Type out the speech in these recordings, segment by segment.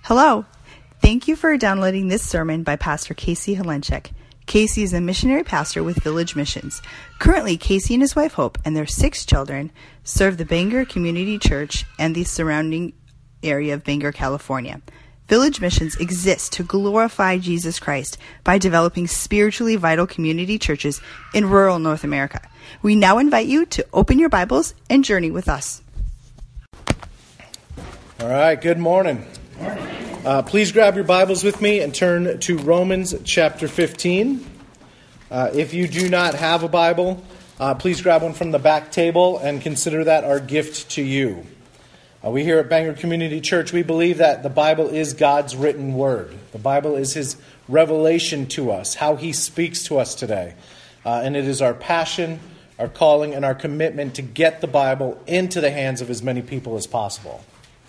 Hello. Thank you for downloading this sermon by Pastor Casey Helenchek. Casey is a missionary pastor with Village Missions. Currently, Casey and his wife Hope and their 6 children serve the Bangor Community Church and the surrounding area of Bangor, California. Village Missions exists to glorify Jesus Christ by developing spiritually vital community churches in rural North America. We now invite you to open your Bibles and journey with us. All right, good morning. Please grab your Bibles with me and turn to Romans chapter 15. If you do not have a Bible, please grab one from the back table and consider that our gift to you. We here at Bangor Community Church, we believe that the Bible is God's written word. The Bible is His revelation to us, how He speaks to us today. And it is our passion, our calling, and our commitment to get the Bible into the hands of as many people as possible.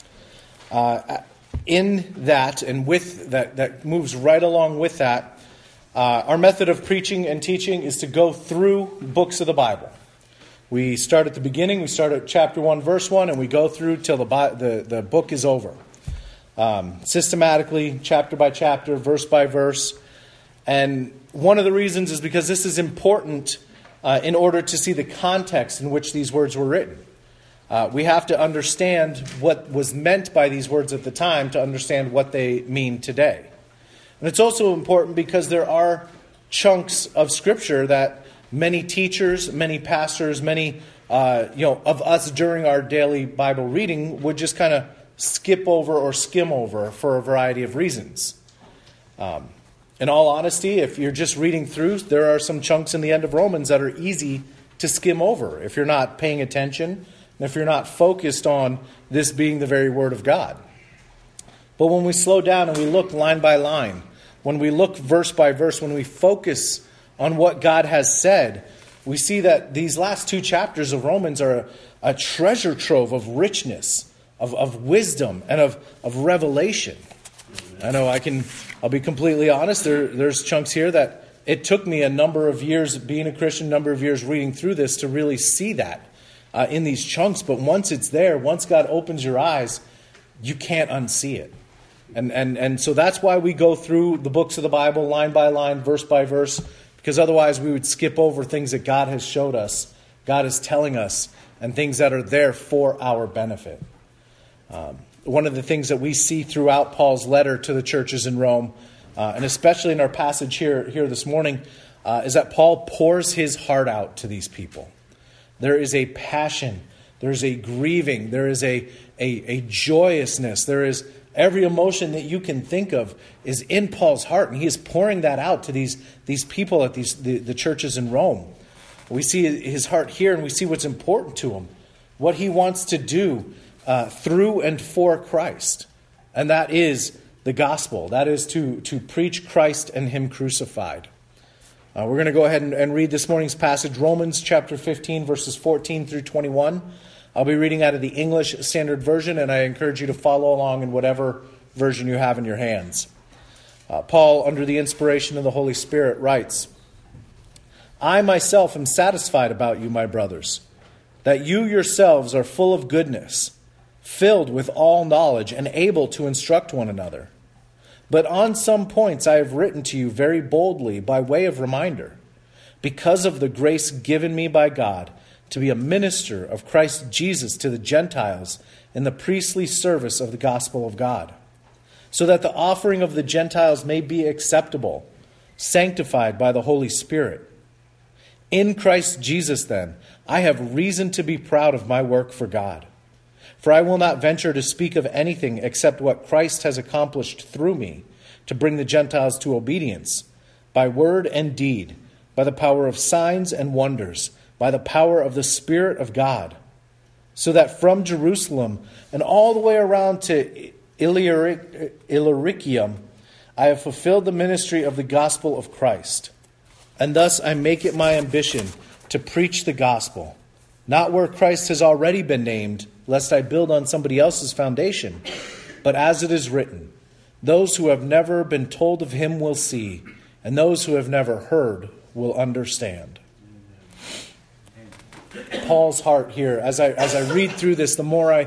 In that, and with that moves right along with that, our method of preaching and teaching is to go through books of the Bible. We start at the beginning, we start at chapter 1, verse 1, and we go through till the book is over. Systematically, chapter by chapter, verse by verse. And one of the reasons is because this is important in order to see the context in which these words were written. We have to understand what was meant by these words at the time to understand what they mean today. And it's also important because there are chunks of Scripture that many teachers, many pastors, many of us during our daily Bible reading would just kind of skip over or skim over for a variety of reasons. In all honesty, if you're just reading through, there are some chunks in the end of Romans that are easy to skim over if you're not paying attention. And if you're not focused on this being the very Word of God. But when we slow down and we look line by line, when we look verse by verse, when we focus on what God has said, we see that these last 2 chapters of Romans are a treasure trove of richness, of wisdom, and of revelation. I know I'll be completely honest, there's chunks here that it took me a number of years being a Christian, a number of years reading through this to really see that. In these chunks, but once it's there, once God opens your eyes, you can't unsee it. And so that's why we go through the books of the Bible line by line, verse by verse, because otherwise we would skip over things that God has showed us, God is telling us, and things that are there for our benefit. One of the things that we see throughout Paul's letter to the churches in Rome, and especially in our passage here this morning, is that Paul pours his heart out to these people. There is a passion, there is a grieving, there is a joyousness, there is every emotion that you can think of is in Paul's heart, and he is pouring that out to these people at the churches in Rome. We see his heart here, and we see what's important to him, what he wants to do through and for Christ, and that is the gospel. That is to preach Christ and Him crucified. We're going to go ahead and read this morning's passage, Romans chapter 15, verses 14 through 21. I'll be reading out of the English Standard Version, and I encourage you to follow along in whatever version you have in your hands. Paul, under the inspiration of the Holy Spirit, writes, I myself am satisfied about you, my brothers, that you yourselves are full of goodness, filled with all knowledge, and able to instruct one another. But on some points I have written to you very boldly by way of reminder, because of the grace given me by God to be a minister of Christ Jesus to the Gentiles in the priestly service of the gospel of God, so that the offering of the Gentiles may be acceptable, sanctified by the Holy Spirit. In Christ Jesus, then, I have reason to be proud of my work for God. For I will not venture to speak of anything except what Christ has accomplished through me to bring the Gentiles to obedience, by word and deed, by the power of signs and wonders, by the power of the Spirit of God, so that from Jerusalem and all the way around to Illyricum, I have fulfilled the ministry of the gospel of Christ. And thus I make it my ambition to preach the gospel, not where Christ has already been named, lest I build on somebody else's foundation. But as it is written, those who have never been told of him will see, and those who have never heard will understand. Paul's heart here, as I read through this, the more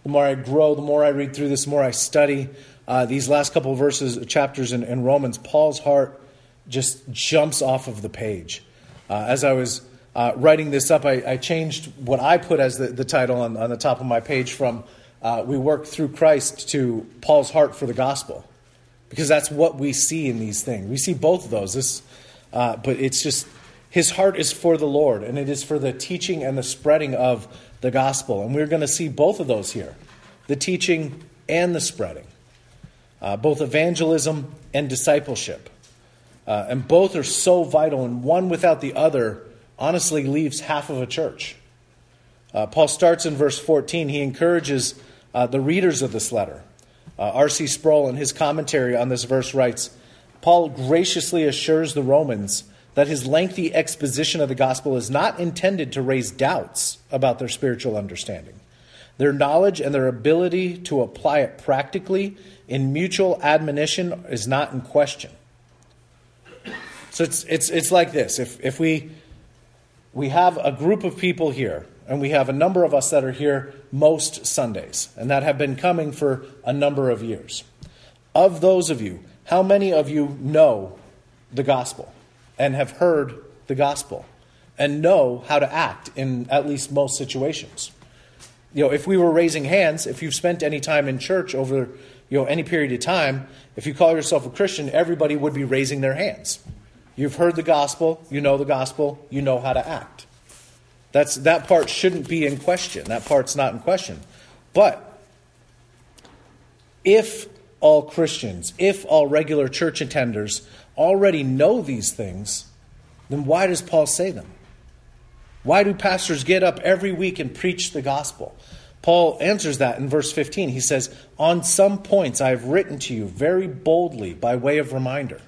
the more I grow, the more I read through this, the more I study these last couple of chapters in Romans, Paul's heart just jumps off of the page. As I was writing this up, I changed what I put as the title on the top of my page from We Work Through Christ to Paul's Heart for the Gospel. Because that's what we see in these things. We see both of those. But it's just, his heart is for the Lord, and it is for the teaching and the spreading of the gospel. And we're going to see both of those here, the teaching and the spreading, both evangelism and discipleship. And both are so vital, and one without the other honestly leaves half of a church. Paul starts in verse 14. He encourages the readers of this letter. R.C. Sproul, in his commentary on this verse, writes, Paul graciously assures the Romans that his lengthy exposition of the gospel is not intended to raise doubts about their spiritual understanding. Their knowledge and their ability to apply it practically in mutual admonition is not in question. So it's like this. If we have a group of people here, and we have a number of us that are here most Sundays, and that have been coming for a number of years. Of those of you, how many of you know the gospel and have heard the gospel and know how to act in at least most situations? If we were raising hands, if you've spent any time in church over any period of time, if you call yourself a Christian, everybody would be raising their hands. You've heard the gospel, you know how to act. That part shouldn't be in question. That part's not in question. But if all Christians, if all regular church attenders already know these things, then why does Paul say them? Why do pastors get up every week and preach the gospel? Paul answers that in verse 15. He says, on some points I have written to you very boldly by way of reminder.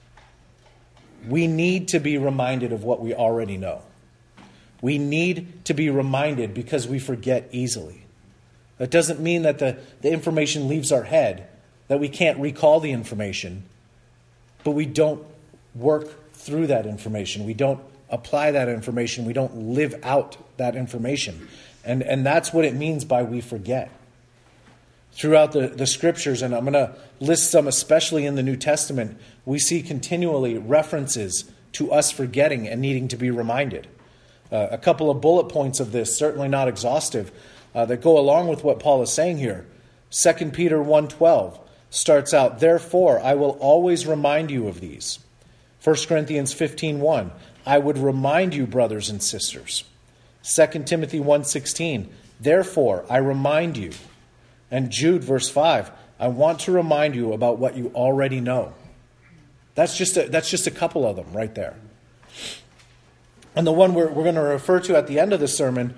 We need to be reminded of what we already know. We need to be reminded because we forget easily. That doesn't mean that the information leaves our head, that we can't recall the information, but we don't work through that information. We don't apply that information. We don't live out that information. And that's what it means by we forget. Throughout the scriptures, and I'm going to list some, especially in the New Testament, we see continually references to us forgetting and needing to be reminded. A couple of bullet points of this, certainly not exhaustive, that go along with what Paul is saying here. 2 Peter 1:12 starts out, therefore I will always remind you of these. 1 Corinthians 15:1, I would remind you, brothers and sisters. 2 Timothy 1:16, therefore I remind you. And Jude verse 5, I want to remind you about what you already know. That's just a couple of them right there. And the one we're going to refer to at the end of the sermon,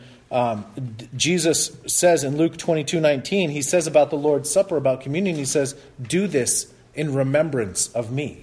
Jesus says in Luke 22:19, he says about the Lord's Supper, about communion, he says, do this in remembrance of me.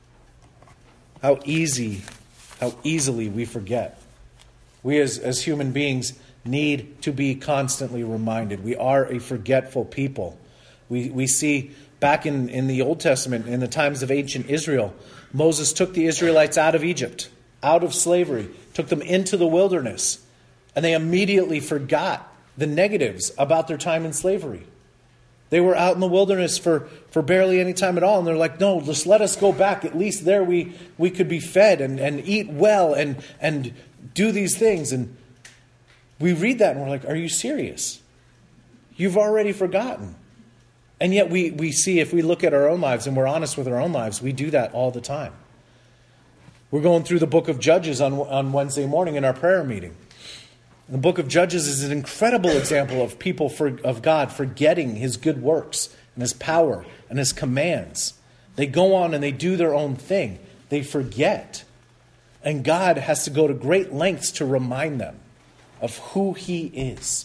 How easily we forget. We as human beings need to be constantly reminded. We are a forgetful people. We see back in the Old Testament, in the times of ancient Israel, Moses took the Israelites out of Egypt, out of slavery, took them into the wilderness, and they immediately forgot the negatives about their time in slavery. They were out in the wilderness for barely any time at all, and they're like, no, just let us go back. At least there we could be fed and eat well and do these things. And we read that and we're like, are you serious? You've already forgotten. And yet we see, if we look at our own lives and we're honest with our own lives, we do that all the time. We're going through the book of Judges on Wednesday morning in our prayer meeting. The book of Judges is an incredible example of people of God forgetting his good works and his power and his commands. They go on and they do their own thing. They forget. And God has to go to great lengths to remind them of who he is.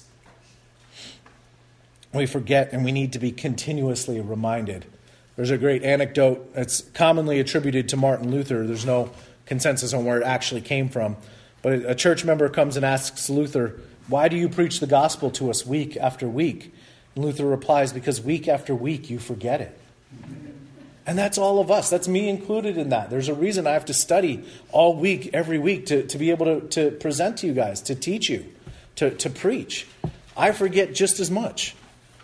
We forget, and we need to be continuously reminded. There's a great anecdote that's commonly attributed to Martin Luther. There's no consensus on where it actually came from. But a church member comes and asks Luther, why do you preach the gospel to us week after week? And Luther replies, because week after week you forget it. And that's all of us. That's me included in that. There's a reason I have to study all week, every week, to be able to present to you guys, to teach you, to preach. I forget just as much.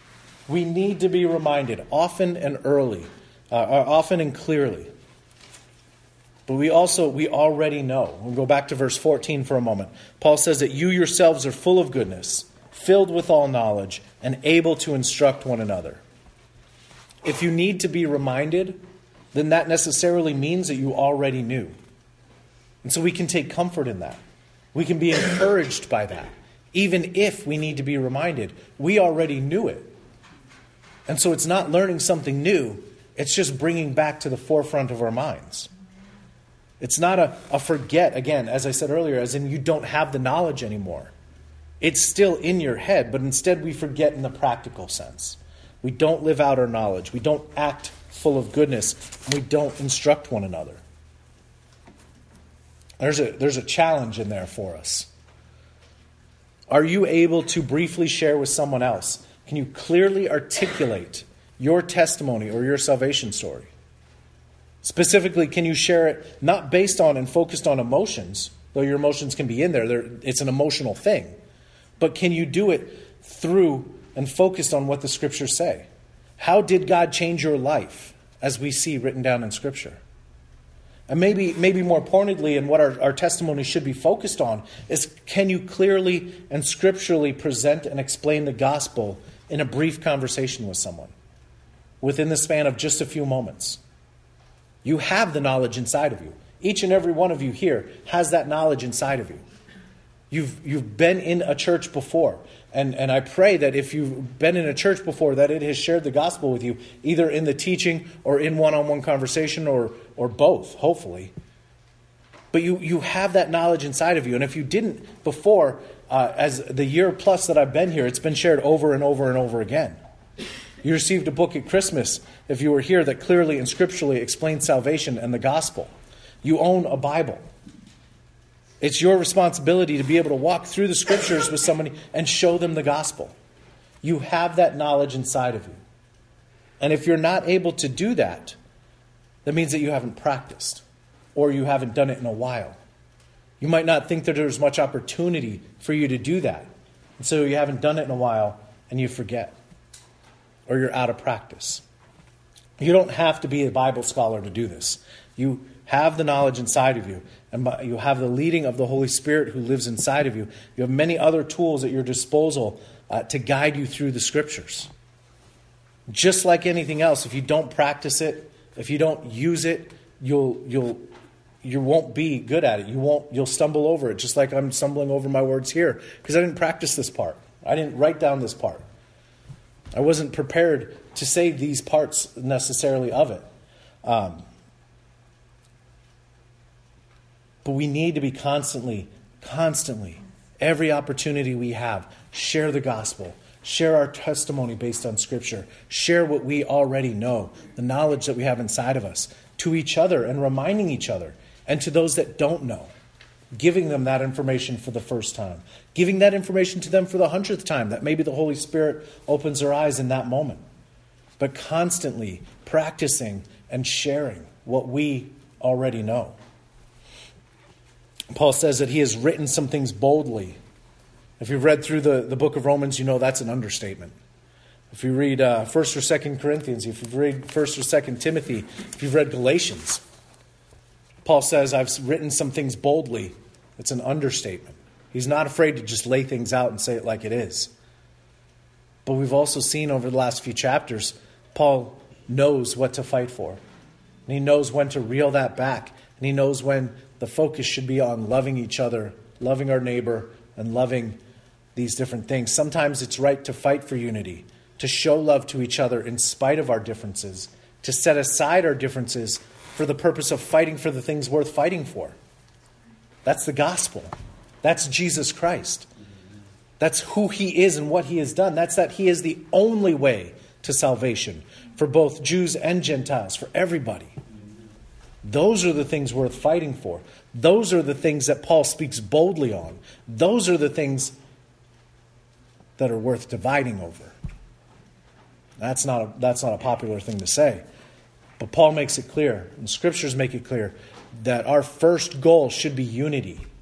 We need to be reminded often and often and clearly. But we already know. We'll go back to verse 14 for a moment. Paul says that you yourselves are full of goodness, filled with all knowledge, and able to instruct one another. If you need to be reminded, then that necessarily means that you already knew. And so we can take comfort in that. We can be encouraged by that. Even if we need to be reminded, we already knew it. And so it's not learning something new, it's just bringing back to the forefront of our minds. It's not a forget, again, as I said earlier, as in you don't have the knowledge anymore. It's still in your head, but instead we forget in the practical sense. We don't live out our knowledge. We don't act full of goodness. And we don't instruct one another. There's a challenge in there for us. Are you able to briefly share with someone else? Can you clearly articulate your testimony or your salvation story? Specifically, can you share it not based on and focused on emotions, though your emotions can be in there. It's an emotional thing. But can you do it through and focused on what the Scriptures say? How did God change your life, as we see written down in Scripture? And maybe more pointedly, and what our testimony should be focused on, is can you clearly and scripturally present and explain the gospel in a brief conversation with someone within the span of just a few moments? You have the knowledge inside of you. Each and every one of you here has that knowledge inside of you. You've been in a church before. And I pray that if you've been in a church before, that it has shared the gospel with you, either in the teaching or in one-on-one conversation or both, hopefully. But you have that knowledge inside of you. And if you didn't before, as the year plus that I've been here, it's been shared over and over and over again. You received a book at Christmas, if you were here, that clearly and scripturally explains salvation and the gospel. You own a Bible. It's your responsibility to be able to walk through the Scriptures with somebody and show them the gospel. You have that knowledge inside of you. And if you're not able to do that, that means that you haven't practiced or you haven't done it in a while. You might not think that there's much opportunity for you to do that. And so you haven't done it in a while and you forget. Or you're out of practice. You don't have to be a Bible scholar to do this. You have the knowledge inside of you, and you have the leading of the Holy Spirit who lives inside of you. You have many other tools at your disposal to guide you through the Scriptures. Just like anything else, if you don't practice it, if you don't use it, you won't be good at it. You'll stumble over it, just like I'm stumbling over my words here, because I didn't practice this part. I didn't write down this part. I wasn't prepared to say these parts necessarily of it. But we need to be constantly, every opportunity we have, share the gospel, share our testimony based on Scripture, share what we already know, the knowledge that we have inside of us, to each other and reminding each other, and to those that don't know, giving them that information for the first time, giving that information to them for the 100th time, that maybe the Holy Spirit opens their eyes in that moment. But constantly practicing and sharing what we already know. Paul says that he has written some things boldly. If you've read through the book of Romans, you know that's an understatement. If you read 1st or 2nd Corinthians, if you've read 1st or 2nd Timothy, if you've read Galatians, Paul says, I've written some things boldly. It's an understatement. He's not afraid to just lay things out and say it like it is. But we've also seen over the last few chapters, Paul knows what to fight for. And he knows when to reel that back. And he knows when the focus should be on loving each other, loving our neighbor, and loving these different things. Sometimes it's right to fight for unity, to show love to each other in spite of our differences, to set aside our differences for the purpose of fighting for the things worth fighting for. That's the gospel. That's Jesus Christ. That's who he is and what he has done. That's that he is the only way to salvation for both Jews and Gentiles, for everybody. Those are the things worth fighting for. Those are the things that Paul speaks boldly on. Those are the things that are worth dividing over. That's not a popular thing to say. But Paul makes it clear, and Scriptures make it clear, that our first goal should be unity.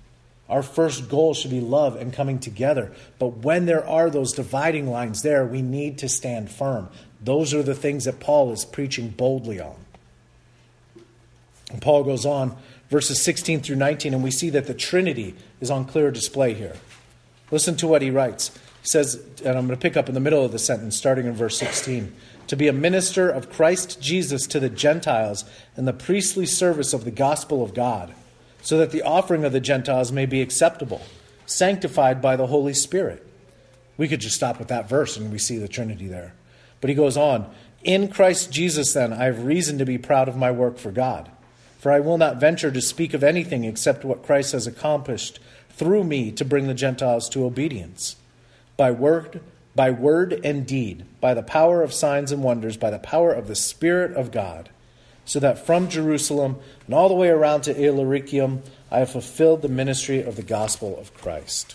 Our first goal should be love and coming together. But when there are those dividing lines there, we need to stand firm. Those are the things that Paul is preaching boldly on. And Paul goes on, verses 16 through 19, and we see that the Trinity is on clear display here. Listen to what he writes. He says, and I'm going to pick up in the middle of the sentence, starting in verse 16, to be a minister of Christ Jesus to the Gentiles and the priestly service of the gospel of God, so that the offering of the Gentiles may be acceptable, sanctified by the Holy Spirit. We could just stop with that verse and we see the Trinity there. But he goes on, in Christ Jesus then I have reason to be proud of my work for God. For I will not venture to speak of anything except what Christ has accomplished through me to bring the Gentiles to obedience. By word and deed, by the power of signs and wonders, by the power of the Spirit of God, so that from Jerusalem and all the way around to Illyricum, I have fulfilled the ministry of the gospel of Christ.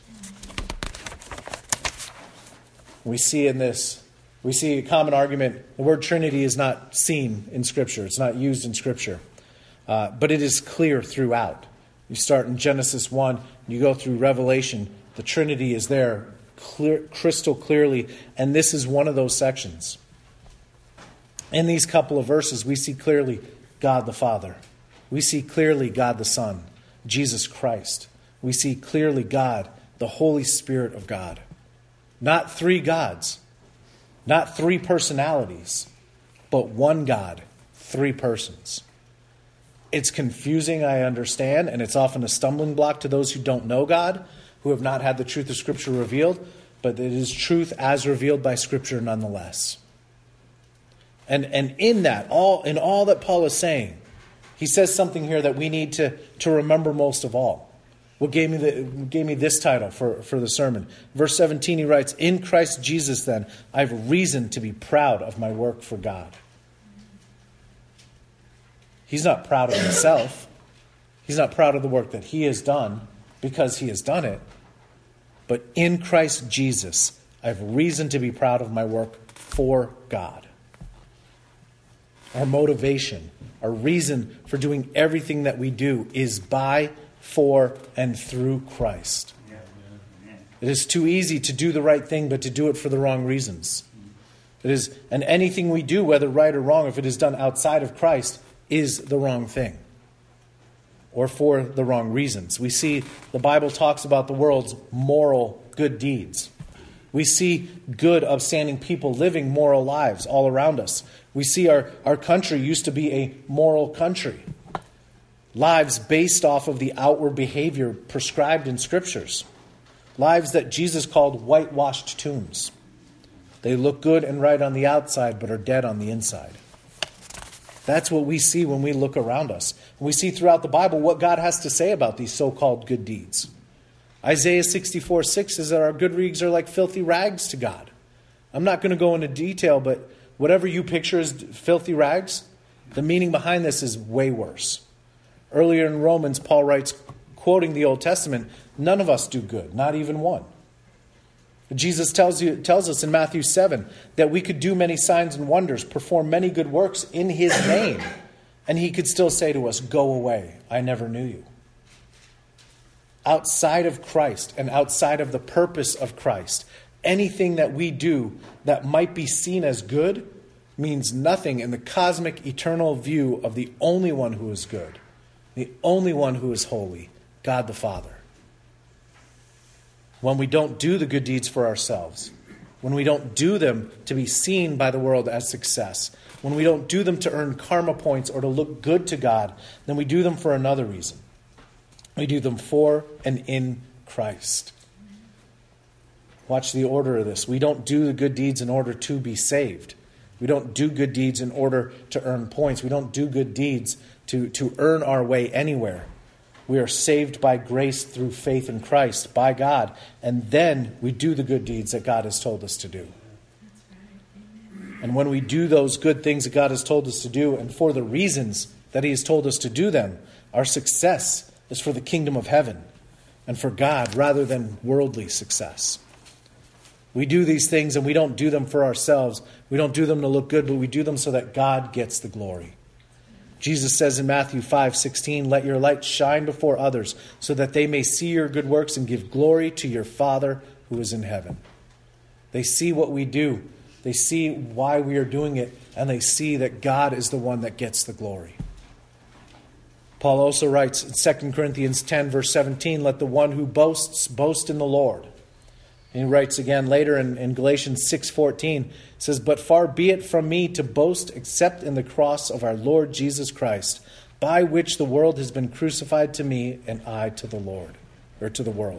We see in this, we see a common argument. The word Trinity is not seen in Scripture. It's not used in Scripture. But it is clear throughout. You start in Genesis 1, you go through Revelation, the Trinity is there crystal clearly, and this is one of those sections. In these couple of verses, we see clearly God the Father. We see clearly God the Son, Jesus Christ. We see clearly God, the Holy Spirit of God. Not three gods, not three personalities, but one God, three persons. It's confusing, I understand, and it's often a stumbling block to those who don't know God, who have not had the truth of Scripture revealed, but it is truth as revealed by Scripture nonetheless. And in that, in all that Paul is saying, he says something here that we need to remember most of all. What gave me this title for the sermon. Verse 17, he writes, in Christ Jesus then, I have reason to be proud of my work for God. He's not proud of himself. He's not proud of the work that he has done because he has done it. But in Christ Jesus, I have reason to be proud of my work for God. Our motivation, our reason for doing everything that we do is by, for, and through Christ. It is too easy to do the right thing, but to do it for the wrong reasons. And anything we do, whether right or wrong, if it is done outside of Christ, is the wrong thing, or for the wrong reasons. We see the Bible talks about the world's moral good deeds. We see good, upstanding people living moral lives all around us. We see our country used to be a moral country. Lives based off of the outward behavior prescribed in Scriptures. Lives that Jesus called whitewashed tombs. They look good and right on the outside, but are dead on the inside. That's what we see when we look around us. We see throughout the Bible what God has to say about these so-called good deeds. Isaiah 64:6 says that our good deeds are like filthy rags to God. I'm not going to go into detail, but whatever you picture as filthy rags, the meaning behind this is way worse. Earlier in Romans, Paul writes, quoting the Old Testament, none of us do good, not even one. Jesus tells us in Matthew 7 that we could do many signs and wonders, perform many good works in his name, and he could still say to us, go away, I never knew you. Outside of Christ and outside of the purpose of Christ, anything that we do that might be seen as good means nothing in the cosmic eternal view of the only one who is good, the only one who is holy, God the Father. When we don't do the good deeds for ourselves, when we don't do them to be seen by the world as success, when we don't do them to earn karma points or to look good to God, then we do them for another reason. We do them for and in Christ. Watch the order of this. We don't do the good deeds in order to be saved. We don't do good deeds in order to earn points. We don't do good deeds to earn our way anywhere. We are saved by grace through faith in Christ, by God, and then we do the good deeds that God has told us to do. And when we do those good things that God has told us to do, and for the reasons that he has told us to do them, our success is for the kingdom of heaven and for God rather than worldly success. We do these things and we don't do them for ourselves. We don't do them to look good, but we do them so that God gets the glory. Jesus says in Matthew 5:16, "Let your light shine before others, so that they may see your good works and give glory to your Father who is in heaven." They see what we do. They see why we are doing it, and they see that God is the one that gets the glory. Paul also writes in 2 Corinthians 10, verse 17, "Let the one who boasts, boast in the Lord." And he writes again later in Galatians 6:14, says, "But far be it from me to boast except in the cross of our Lord Jesus Christ, by which the world has been crucified to me and I to the Lord," or to the world.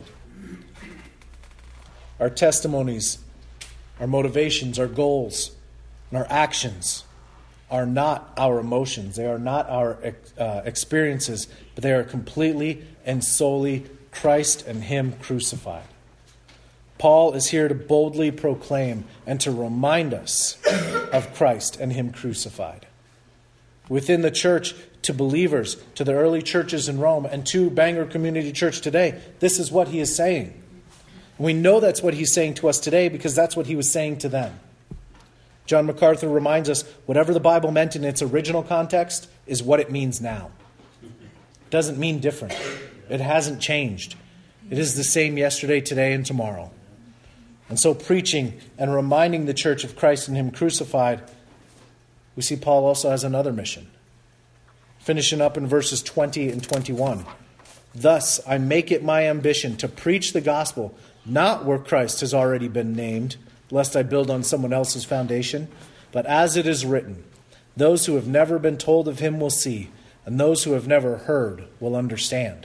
Our testimonies, our motivations, our goals, and our actions are not our emotions. They are not our experiences, but they are completely and solely Christ and Him crucified. Paul is here to boldly proclaim and to remind us of Christ and Him crucified. Within the church, to believers, to the early churches in Rome, and to Bangor Community Church today, this is what he is saying. We know that's what he's saying to us today because that's what he was saying to them. John MacArthur reminds us, whatever the Bible meant in its original context is what it means now. It doesn't mean different. It hasn't changed. It is the same yesterday, today, and tomorrow. And so preaching and reminding the church of Christ and Him crucified, we see Paul also has another mission. Finishing up in verses 20 and 21. "Thus I make it my ambition to preach the gospel, not where Christ has already been named, lest I build on someone else's foundation, but as it is written, those who have never been told of Him will see, and those who have never heard will understand."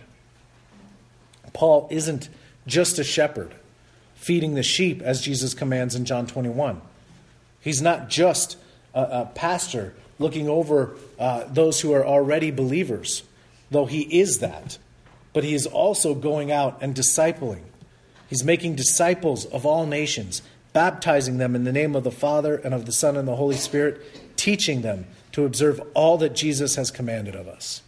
Paul isn't just a shepherd feeding the sheep, as Jesus commands in John 21. He's not just a pastor looking over those who are already believers, though he is that. But he is also going out and discipling. He's making disciples of all nations, baptizing them in the name of the Father and of the Son and the Holy Spirit, teaching them to observe all that Jesus has commanded of us.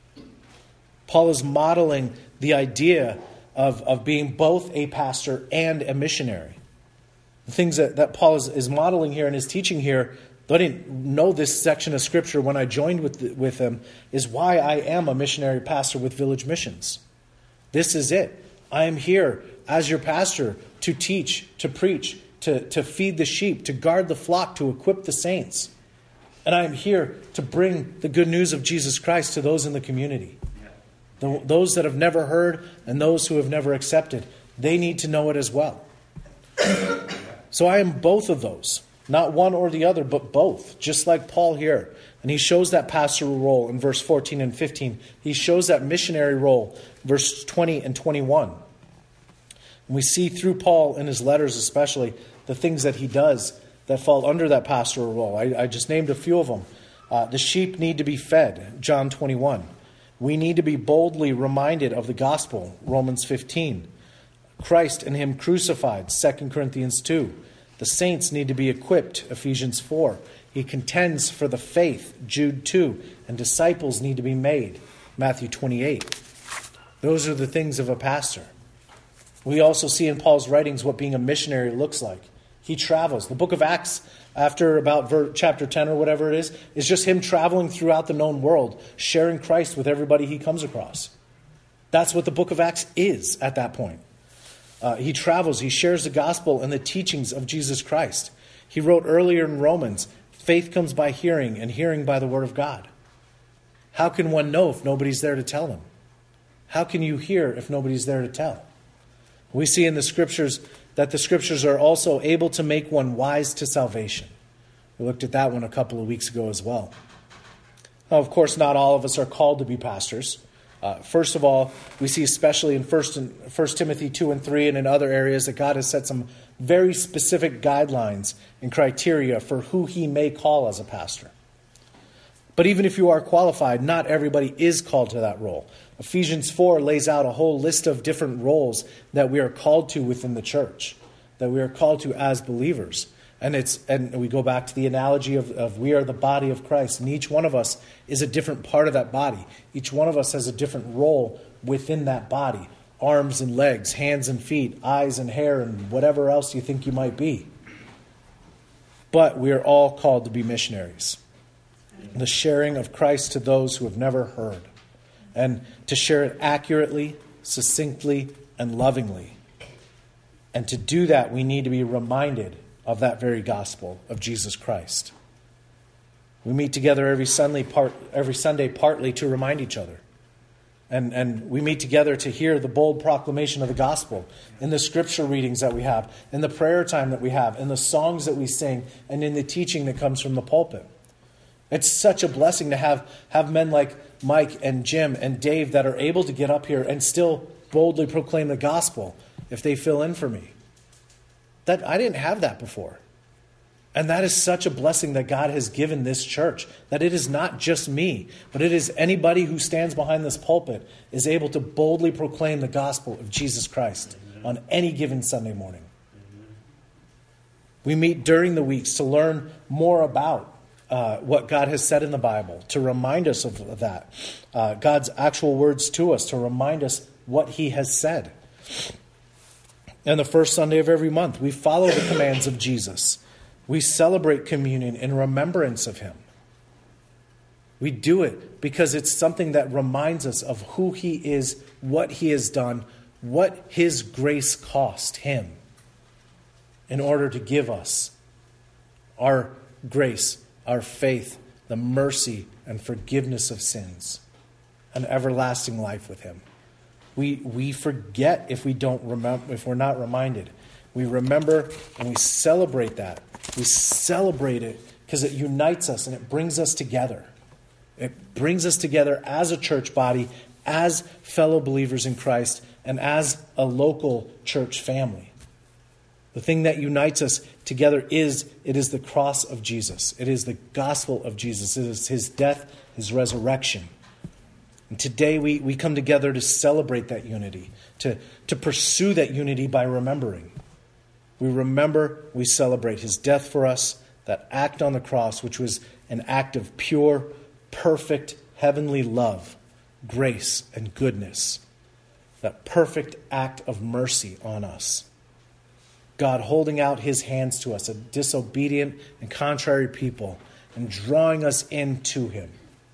Paul is modeling the idea of being both a pastor and a missionary. The things that Paul is modeling here and is teaching here, though I didn't know this section of Scripture when I joined with him, is why I am a missionary pastor with Village Missions. This is it. I am here as your pastor to teach, to preach, to feed the sheep, to guard the flock, to equip the saints. And I am here to bring the good news of Jesus Christ to those in the community. Those that have never heard and those who have never accepted, they need to know it as well. So I am both of those. Not one or the other, but both. Just like Paul here. And he shows that pastoral role in verse 14 and 15. He shows that missionary role, verse 20 and 21. And we see through Paul in his letters especially the things that he does that fall under that pastoral role. I just named a few of them. The sheep need to be fed, John 21. We need to be boldly reminded of the gospel, Romans 15. Christ and Him crucified, 2 Corinthians 2. The saints need to be equipped, Ephesians 4. He contends for the faith, Jude 2. And disciples need to be made, Matthew 28. Those are the things of a pastor. We also see in Paul's writings what being a missionary looks like. He travels. The book of Acts, after about chapter 10 or whatever it is just him traveling throughout the known world, sharing Christ with everybody he comes across. That's what the book of Acts is at that point. He travels. He shares the gospel and the teachings of Jesus Christ. He wrote earlier in Romans, faith comes by hearing, and hearing by the word of God. How can one know if nobody's there to tell them? How can you hear if nobody's there to tell? We see in the Scriptures that the Scriptures are also able to make one wise to salvation. We looked at that one a couple of weeks ago as well. Now, of course, not all of us are called to be pastors. First of all, we see especially in 1 Timothy 2 and 3 and in other areas that God has set some very specific guidelines and criteria for who He may call as a pastor. But even if you are qualified, not everybody is called to that role. Ephesians 4 lays out a whole list of different roles that we are called to within the church, that we are called to as believers. And we go back to the analogy of we are the body of Christ, and each one of us is a different part of that body. Each one of us has a different role within that body. Arms and legs, hands and feet, eyes and hair, and whatever else you think you might be. But we are all called to be missionaries. the sharing of Christ to those who have never heard, and to share it accurately, succinctly, and lovingly. And to do that, we need to be reminded of that very gospel of Jesus Christ. We meet together every Sunday partly to remind each other. And we meet together to hear the bold proclamation of the gospel in the scripture readings that we have, in the prayer time that we have, in the songs that we sing, and in the teaching that comes from the pulpit. It's such a blessing to have men like Mike and Jim and Dave that are able to get up here and still boldly proclaim the gospel if they fill in for me. That I didn't have that before. And that is such a blessing that God has given this church, that it is not just me, but it is anybody who stands behind this pulpit is able to boldly proclaim the gospel of Jesus Christ on any given Sunday morning. We meet during the weeks to learn more about what God has said in the Bible, to remind us of that. God's actual words to us, to remind us what He has said. And the first Sunday of every month, we follow the commands of Jesus. We celebrate communion in remembrance of Him. We do it because it's something that reminds us of who He is, what He has done, what His grace cost Him in order to give us our grace, our faith, the mercy and forgiveness of sins, an everlasting life with Him. We forget if we don't remember, if we're not reminded. We remember and we celebrate that. We celebrate it because it unites us and it brings us together. It brings us together as a church body, as fellow believers in Christ, and as a local church family. The thing that unites us together is the cross of Jesus. It is the gospel of Jesus. It is His death, His resurrection. And today we come together to celebrate that unity, to pursue that unity by remembering. We remember, we celebrate His death for us, that act on the cross, which was an act of pure, perfect, heavenly love, grace, and goodness. That perfect act of mercy on us. God holding out His hands to us, a disobedient and contrary people, and drawing us into Him.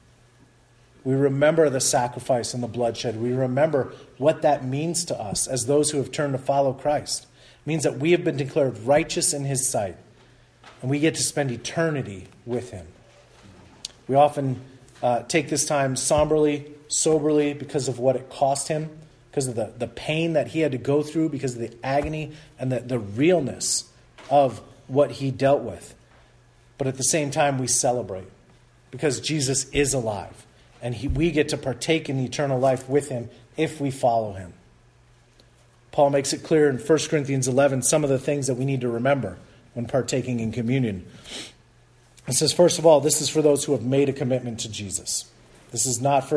We remember the sacrifice and the bloodshed. We remember what that means to us as those who have turned to follow Christ. It means that we have been declared righteous in His sight, and we get to spend eternity with Him. We often take this time somberly, soberly, because of what it cost Him, because of the pain that He had to go through, because of the agony and the realness of what He dealt with. But at the same time, we celebrate because Jesus is alive. And we get to partake in the eternal life with Him if we follow Him. Paul makes it clear in 1 Corinthians 11 some of the things that we need to remember when partaking in communion. It says, first of all, this is for those who have made a commitment to Jesus. This is not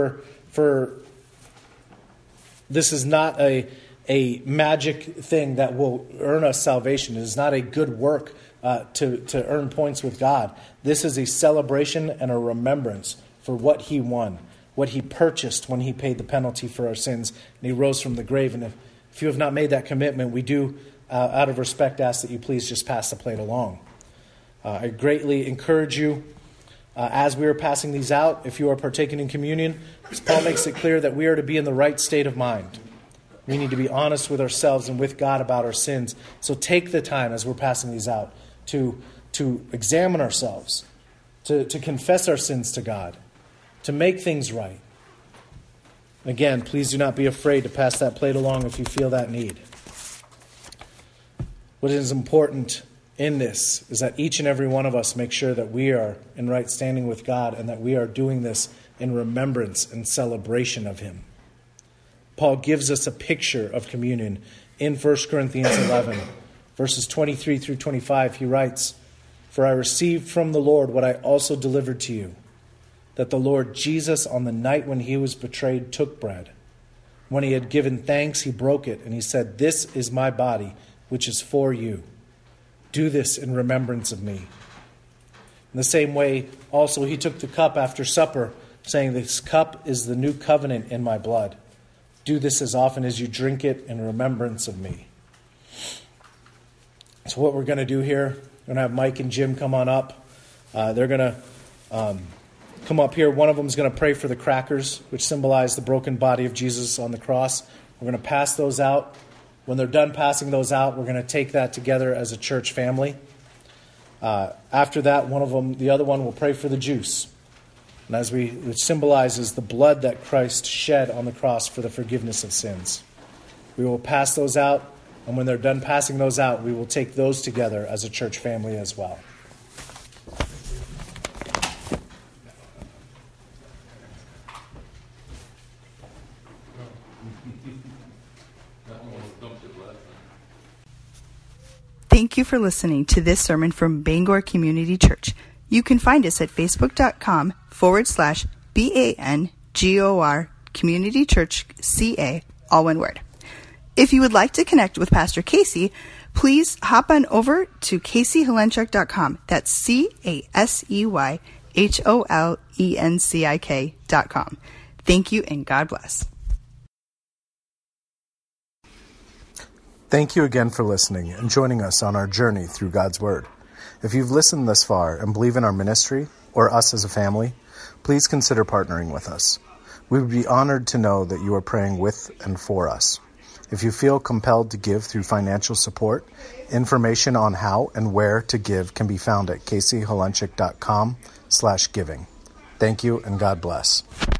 this is not a magic thing that will earn us salvation. It is not a good work to earn points with God. This is a celebration and a remembrance for what He won, what He purchased when He paid the penalty for our sins, and He rose from the grave. And if you have not made that commitment, we do, out of respect, ask that you please just pass the plate along. I greatly encourage you, as we are passing these out, if you are partaking in communion, Paul makes it clear that we are to be in the right state of mind. We need to be honest with ourselves and with God about our sins. So take the time as we're passing these out to examine ourselves, to confess our sins to God, to make things right. Again, please do not be afraid to pass that plate along if you feel that need. What is important in this is that each and every one of us make sure that we are in right standing with God and that we are doing this in remembrance and celebration of Him. Paul gives us a picture of communion in 1 Corinthians 11, verses 23 through 25. He writes, "For I received from the Lord what I also delivered to you, that the Lord Jesus, on the night when He was betrayed, took bread. When He had given thanks, He broke it, and He said, 'This is my body, which is for you. Do this in remembrance of me.' In the same way, also He took the cup after supper, saying, 'This cup is the new covenant in my blood. Do this as often as you drink it in remembrance of me.'" So what we're going to do here, we're going to have Mike and Jim come on up. They're going to come up here. One of them is going to pray for the crackers, which symbolize the broken body of Jesus on the cross. We're going to pass those out. When they're done passing those out, we're going to take that together as a church family. After that, the other one will pray for the juice. And which symbolizes the blood that Christ shed on the cross for the forgiveness of sins. We will pass those out, and when they're done passing those out, we will take those together as a church family as well. Thank you for listening to this sermon from Bangor Community Church. You can find us at facebook.com/BANGOR Community Church CA, all one word. If you would like to connect with Pastor Casey, please hop on over to CaseyHolenchuk.com. That's CaseyHolenchik.com. Thank you and God bless. Thank you again for listening and joining us on our journey through God's Word. If you've listened thus far and believe in our ministry or us as a family, please consider partnering with us. We would be honored to know that you are praying with and for us. If you feel compelled to give through financial support, information on how and where to give can be found at CaseyHolenchik.com/giving. Thank you and God bless.